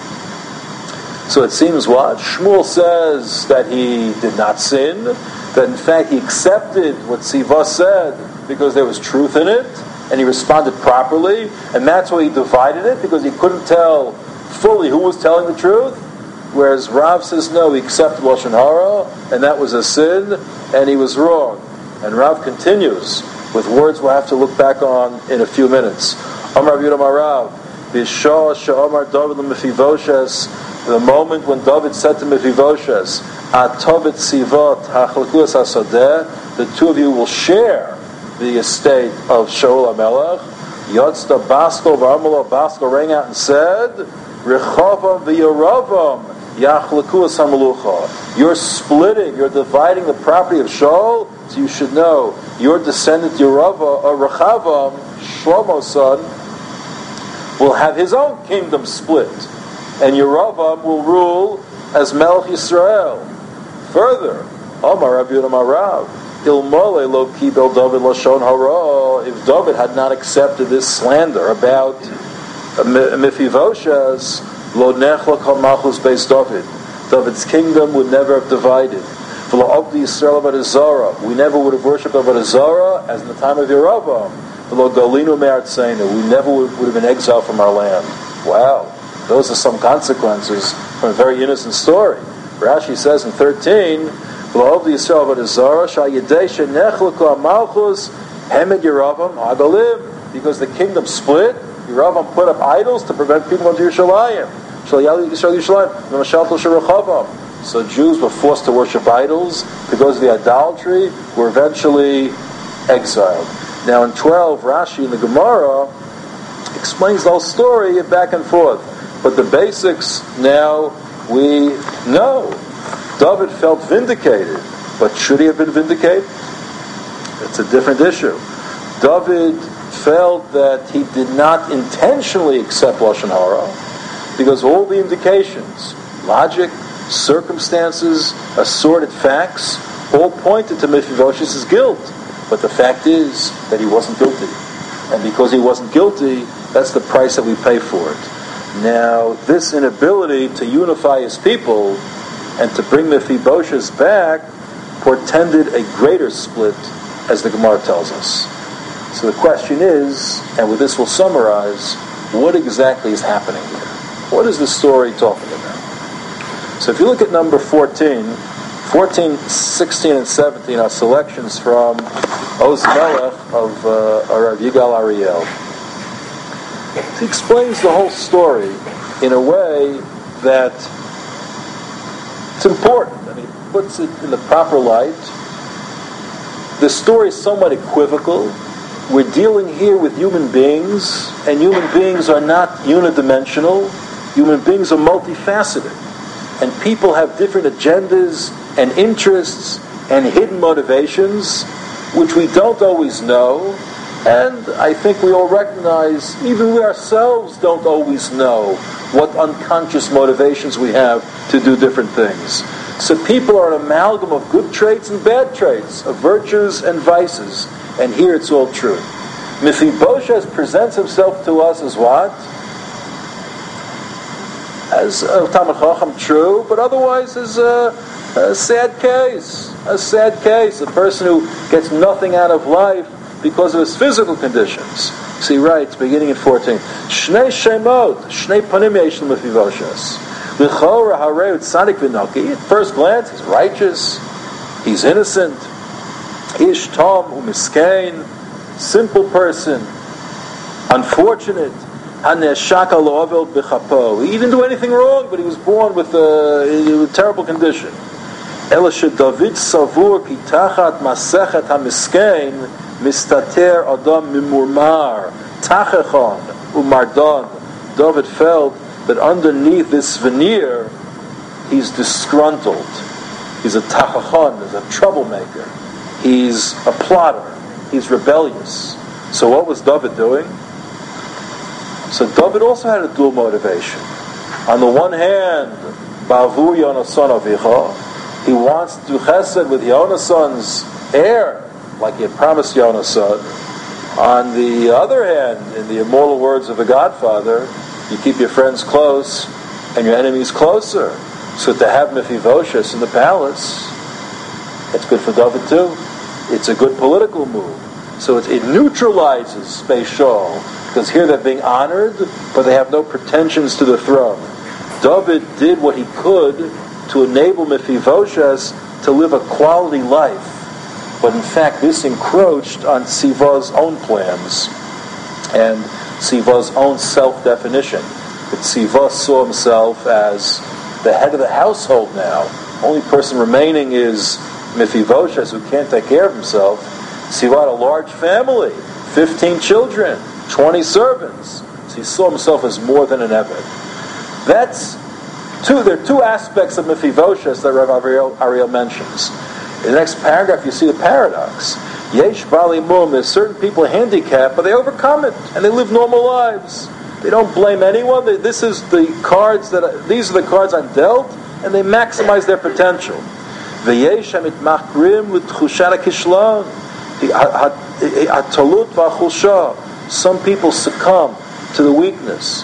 So it seems what? Shmuel says that he did not sin, that in fact he accepted what Siva said because there was truth in it, and he responded properly, and that's why he divided it, because he couldn't tell fully who was telling the truth, whereas Rav says no, he accepted Lashon Hara, and that was a sin, and he was wrong. And Rav continues with words we'll have to look back on in a few minutes. Amar Rav Yudam Rav, B'shah she'amar David l'Mephivosheth, the moment when David said to Mephivosheth, Atov et Siva tachlakuas asodeh, the two of you will share the estate of Shaul HaMelech. Yotzda Basko v'Amalo, Basko rang out and said, Rechavam v'Yeravam yachlakuas hamalucha. You're splitting, you're dividing the property of Shaul, so you should know, your descendant Yerava, or Rechavam, Shlomo's son, will have his own kingdom split. And Yeravam will rule as Melech Yisrael. Further, Omar Rav Yudam Rav, Ilmole lo kibel David lashon hara. If David had not accepted this slander about Mephivosheth, lo nechlak malchus beis David. David's kingdom would never have divided. V'lo avdi Yisrael avodah zara. We never would have worshipped avodah zara as in the time of Yeravam. V'lo galinu me'artzeinu. We never would have been exiled from our land. Wow. Those are some consequences from a very innocent story. Rashi says in thirteen, because the kingdom split, Yeravam put up idols to prevent people going to Yerushalayim. So Jews were forced to worship idols because of the idolatry, were eventually exiled. Now in twelve, Rashi in the Gemara explains the whole story back and forth. But the basics now we know. David felt vindicated, but should he have been vindicated? It's a different issue. David felt that he did not intentionally accept Lashon Hara, because all the indications, logic, circumstances, assorted facts, all pointed to Mephibosheth's guilt. But the fact is that he wasn't guilty. And because he wasn't guilty, that's the price that we pay for it. Now, this inability to unify his people and to bring Mephibosheth back portended a greater split, as the Gemara tells us. So the question is, and with this we'll summarize, what exactly is happening here? What is the story talking about? So if you look at number fourteen, fourteen, sixteen, and seventeen are selections from Oz Melech of uh, Rav Yigal Ariel. He explains the whole story in a way that it's important, and he puts it in the proper light. The story is somewhat equivocal. We're dealing here with human beings, and human beings are not unidimensional. Human beings are multifaceted. And people have different agendas and interests and hidden motivations, which we don't always know. And I think we all recognize, even we ourselves don't always know what unconscious motivations we have to do different things. So people are an amalgam of good traits and bad traits, of virtues and vices. And here it's all true. Mephibosheth presents himself to us as what? As a Talmid Chacham, true, but otherwise as a, a sad case. A sad case. A person who gets nothing out of life because of his physical conditions. So he writes, beginning in fourteen, Shnei Shemot, Shnei Panim Yesh Mephibosheth. L'chora harei tzadik v'naki. At first glance, he's righteous, he's innocent, ish tom u'miskein, simple person, unfortunate. Haneshak lo avel b'chapo. He didn't do anything wrong, but he was born with a, a terrible condition. Ela sheDavid savur ki tachat masechet hamiskein mistater adam mimurmar tachechon umardon. David felt that underneath this veneer, he's disgruntled. He's a tachachon, he's a troublemaker. He's a plotter. He's rebellious. So what was David doing? So David also had a dual motivation. On the one hand, Ba'avu Yonason Avicha, he wants to do chesed with Yonason's heir, like he had promised Yonason. On the other hand, in the immortal words of the Godfather, you keep your friends close and your enemies closer. So to have Mephibosheth in the palace, it's good for David too. It's a good political move. So it, it neutralizes Beis Shaul, because here they're being honored, but they have no pretensions to the throne. David did what he could to enable Mephibosheth to live a quality life. But in fact, this encroached on Siva's own plans and Siva's own self-definition. That Siva saw himself as the head of the household now. Only person remaining is Mephibosheth, who can't take care of himself. Siva had a large family, fifteen children, twenty servants. So he saw himself as more than an Eved. That's two. There are two aspects of Mephibosheth that Rav Ariel, Ariel mentions. In the next paragraph, you see the paradox. Yesh Bali Mum, there's certain people handicapped, but they overcome it and they live normal lives. They don't blame anyone. They, this is the cards that these are the cards I'm dealt, and they maximize their potential. V'yesh Amit Machrim with Chushara Kishlon. Some people succumb to the weakness.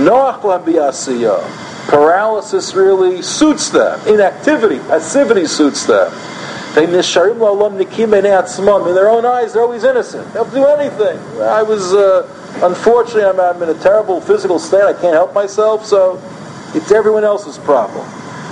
Paralysis really suits them. Inactivity, passivity suits them. In their own eyes, they're always innocent. They don't do anything. I was, uh, unfortunately, I'm, I'm in a terrible physical state. I can't help myself, so it's everyone else's problem.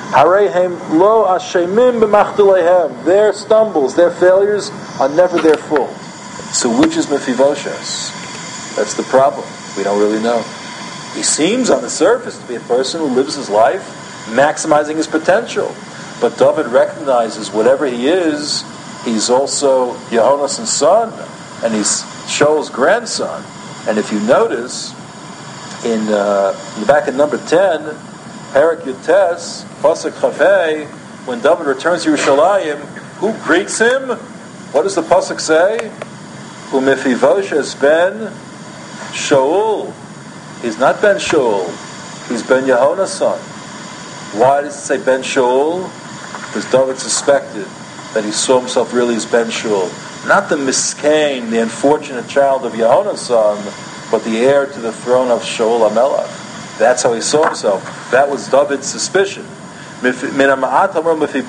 Their stumbles, their failures are never their fault. So which is Mephibosheth? That's the problem. We don't really know. He seems on the surface to be a person who lives his life maximizing his potential. But David recognizes whatever he is, he's also Yehonason's son, and he's Shaul's grandson. And if you notice, in, uh, in the back of number ten, Perak Yutes, Pasuk Chavei, when David returns to Yerushalayim, who greets him? What does the Pasuk say? Umefivoshes ben Shaul. He's not Ben Shaul. He's Ben Yehona's son. Why does it say Ben Shaul? Because David suspected that he saw himself really as Ben Shaul. Not the Miskain, the unfortunate child of Yehona's son, but the heir to the throne of Shaul HaMelech. That's how he saw himself. That was David's suspicion. We have to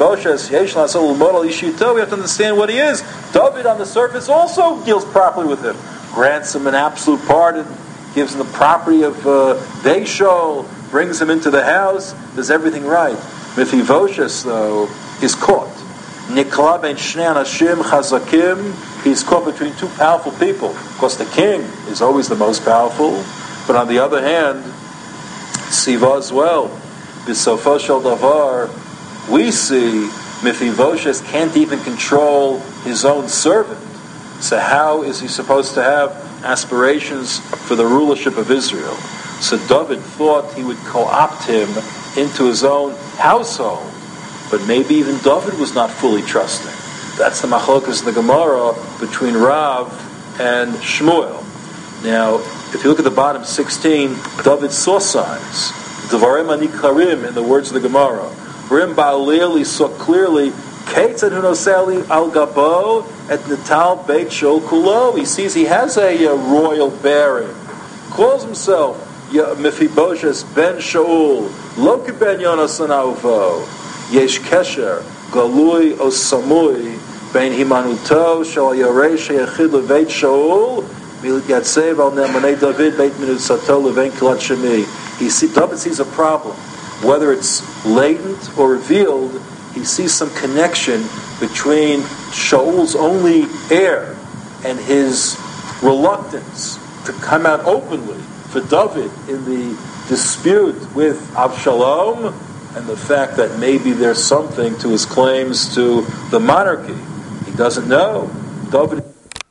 understand what he is. David on the surface also deals properly with him. Grants him an absolute pardon, gives him the property of uh, Deishol, brings him into the house, does everything right. Mephibosheth, though, is caught. Nikla ben shnei anashim chazakim. He's caught between two powerful people. Of course, the king is always the most powerful, but on the other hand, Siva as well. B'sofo shel davar, we see Mephibosheth can't even control his own servant. So how is he supposed to have aspirations for the rulership of Israel? So David thought he would co-opt him into his own household. But maybe even David was not fully trusting. That's the machlokas in the Gemara between Rav and Shmuel. Now, if you look at the bottom sixteen, David saw signs. Devarim anikarim, in the words of the Gemara. Rim Ba'aleli saw clearly, Ketzad hunoseli al gabo et natal beit shol kulo. He sees he has a, a royal bearing. Calls himself Mephibosheth ben Shaul, lo ki ben Yonasan ahuvo. Yesh kesher galui o samui ben himanuto shal yorei sheyachid leveit Shaul milit yatsev al ne'emanei David beit minusato levein kilat shemi. He see, David sees a problem. Whether it's latent or revealed, he sees some connection between Shaul's only heir and his reluctance to come out openly for David in the dispute with Avshalom, and the fact that maybe there's something to his claims to the monarchy. He doesn't know. David,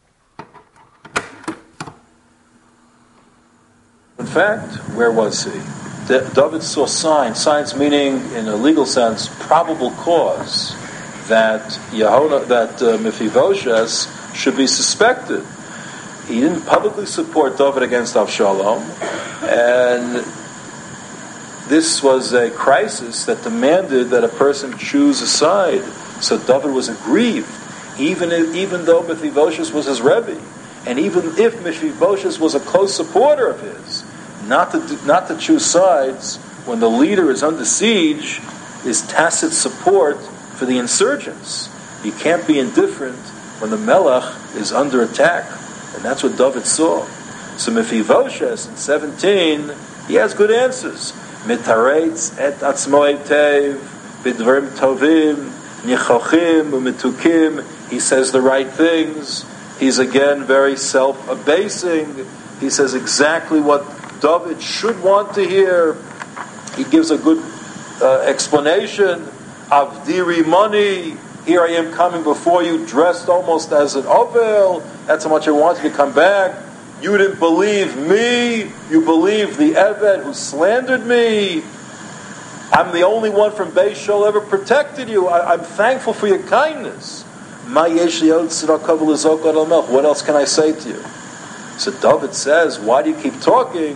in fact, where was he? David saw signs, signs meaning, in a legal sense, probable cause that Yehono, that uh, Mephibosheth should be suspected. He didn't publicly support David against Avshalom, and this was a crisis that demanded that a person choose a side. So David was aggrieved, even if, even though Mephibosheth was his Rebbe, and even if Mephibosheth was a close supporter of his. Not to not to choose sides when the leader is under siege is tacit support for the insurgents. You can't be indifferent when the Melech is under attack, and that's what David saw. So Mephibosheth in seventeen, he has good answers. Mitaretz et atzmo eitev bidvarim tovim nichochim umetukim. He says the right things. He's again very self-abasing. He says exactly what David should want to hear. He gives a good uh, explanation. Avdiri money. Here I am coming before you, dressed almost as an ovel. That's how much I want you to come back. You didn't believe me. You believed the Eved who slandered me. I'm the only one from Beis Shol ever protected you. I, I'm thankful for your kindness. What else can I say to you? So David says, why do you keep talking?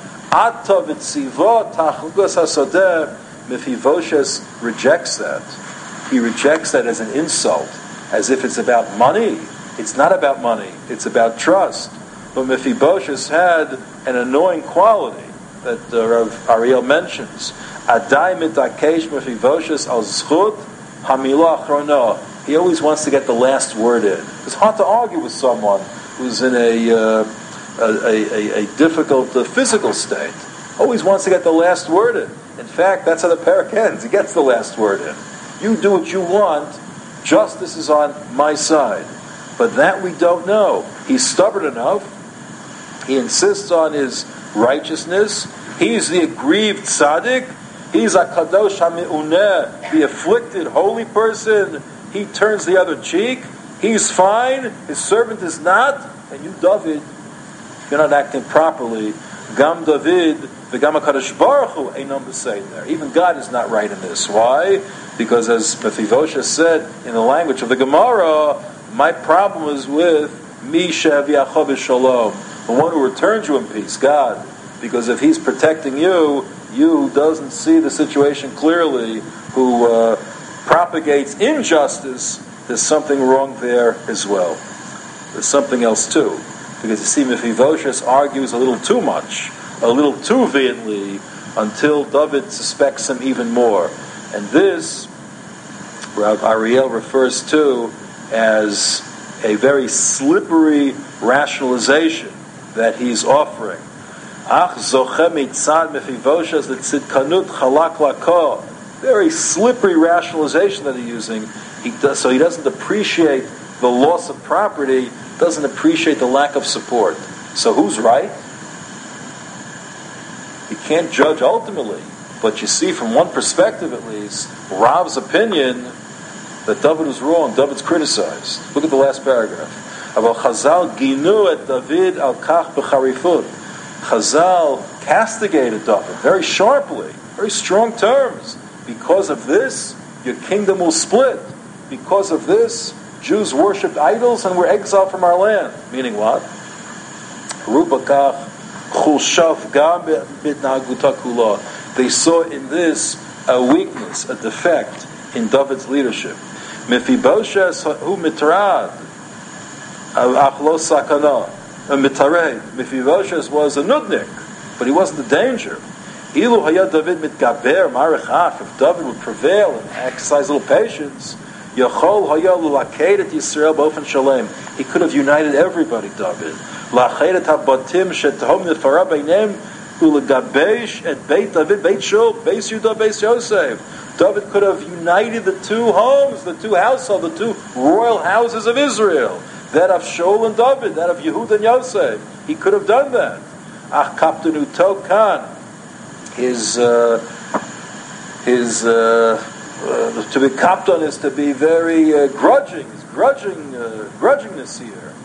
Mephibosheth rejects that. He rejects that as an insult, as if it's about money. It's not about money. It's about trust. But Mephibosheth had an annoying quality that uh, Rav Ariel mentions. Adai mitakesh Mephibosheth al zchut hamilah achrono. He always wants to get the last word in. It's hard to argue with someone who's in a uh, a, a, a difficult uh, physical state. Always wants to get the last word in. In fact, that's how the parak ends. He gets the last word in. You do what you want. Justice is on my side. But that we don't know. He's stubborn enough. He insists on his righteousness. He's the aggrieved tzaddik. He's a kadosh hami'uneh, the afflicted holy person. He turns the other cheek. He's fine. His servant is not. And you, David, you're not acting properly. Gam David, the Gam HaKadosh Baruch Hu, einam b'seder. Even God is not right in this. Why? Because as Mephibosheth said in the language of the Gemara, my problem is with Mi she'aviacha b'shalom, the one who returns you in peace, God. Because if He's protecting you, you who doesn't see the situation clearly, who uh, propagates injustice, there's something wrong there as well. There's something else too. Because you see, Mephibosheth argues a little too much, a little too vehemently, until David suspects him even more. And this, Rav Ariel refers to as a very slippery rationalization that he's offering. Ach zoche mitzad Mephibosheth l'tzidkanut chalak lako. Very slippery rationalization that he's using. He does, so he doesn't appreciate the loss of property, doesn't appreciate the lack of support. So who's right? You can't judge ultimately, but you see from one perspective at least, Rav's opinion that David was wrong, David's criticized. Look at the last paragraph. Aval Chazal ginu et David al kach b'charifut. Chazal castigated David very sharply, very strong terms. Because of this, your kingdom will split. Because of this, Jews worshipped idols and were exiled from our land. Meaning what? They saw in this a weakness, a defect in David's leadership. Mephibosheth hu mitrad achlo sakana. Mephibosheth was a nudnik, but he wasn't the danger. Ilu hayad David mitgaber marechach. If David would prevail and exercise a little patience, Yachol hayad lulaked et Yisrael bofen shalem. He could have united everybody, David. Lached et habatim shetahom nefara beinem ulagabesh et Beit David, Beit Shul, Beis Yudah, Beis Yosef. David could have united the two homes, the two households, the two royal houses of Israel. That of Shaul and David, that of Yehuda and Yosef. He could have done that. Ach kaptenu tokan. His uh, his uh, uh, to be kapton is to be very uh, grudging. His grudging uh, grudgingness here.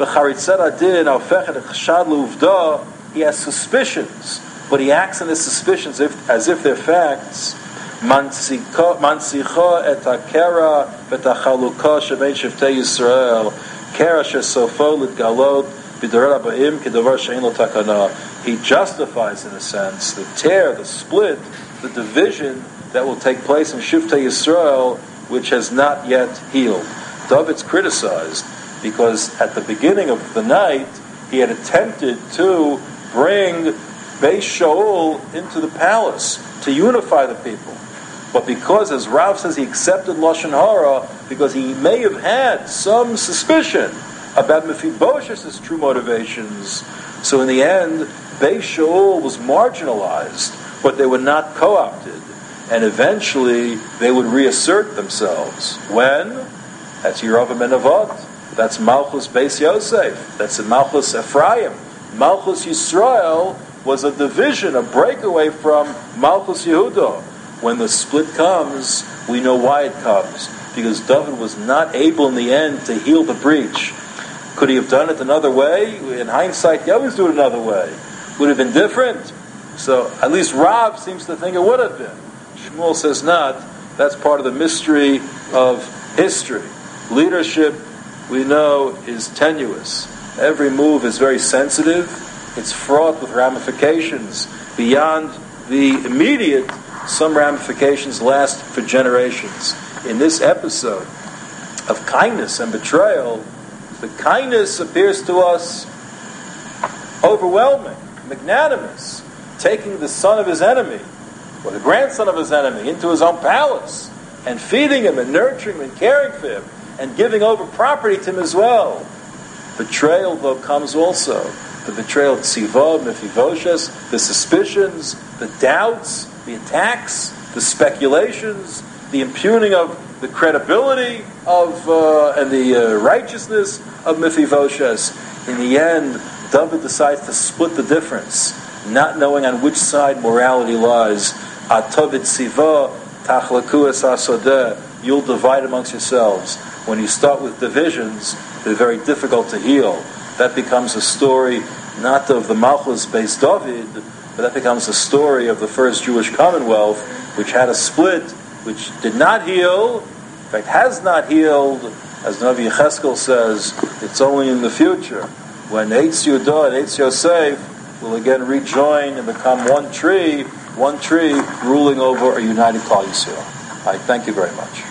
He has suspicions, but he acts on his suspicions if, as if they're facts. Mansicha et hakera et hachaluka shebein shiftei Yisrael kera shesofo litgalot b'dorat habayim kedavar she'ein lo takana. He justifies, in a sense, the tear, the split, the division that will take place in Shiftei Yisrael, which has not yet healed. David's criticized because at the beginning of the night, he had attempted to bring Beis Shaul into the palace to unify the people. But because, as Rav says, he accepted Lashon Hara, because he may have had some suspicion about Mephibosheth's true motivations, so in the end, Beis Shaul was marginalized, but they were not co-opted. And eventually, they would reassert themselves. When? That's Yeravam and Nevat. That's Malchus Beis Yosef. That's in Malchus Ephraim. Malchus Yisrael was a division, a breakaway from Malchus Yehuda. When the split comes, we know why it comes. Because David was not able in the end to heal the breach. Could he have done it another way? In hindsight, he always do it another way. Would it have been different? So at least Rav seems to think it would have been. Shmuel says not. That's part of the mystery of history. Leadership, we know, is tenuous. Every move is very sensitive. It's fraught with ramifications. Beyond the immediate, some ramifications last for generations. In this episode of kindness and betrayal, the kindness appears to us overwhelming, magnanimous, taking the son of his enemy, or the grandson of his enemy, into his own palace, and feeding him, and nurturing him, and caring for him, and giving over property to him as well. Betrayal, though, comes also. The betrayal of Tziva, Mephibosheth, the suspicions, the doubts, the attacks, the speculations, the impugning of the credibility of uh, and the uh, righteousness of Mephibosheth. In the end, David decides to split the difference, not knowing on which side morality lies. Atavit Tziva, Tachlaku es asodeh. You'll divide amongst yourselves. When you start with divisions, they're very difficult to heal. That becomes a story not of the Malchus Beis David, but that becomes a story of the first Jewish Commonwealth, which had a split, which did not heal, in fact has not healed, as Navi Yecheskel says, it's only in the future when Eitz Yehuda and Eitz Yosef will again rejoin and become one tree, one tree ruling over a united Klal Yisrael. I thank you very much.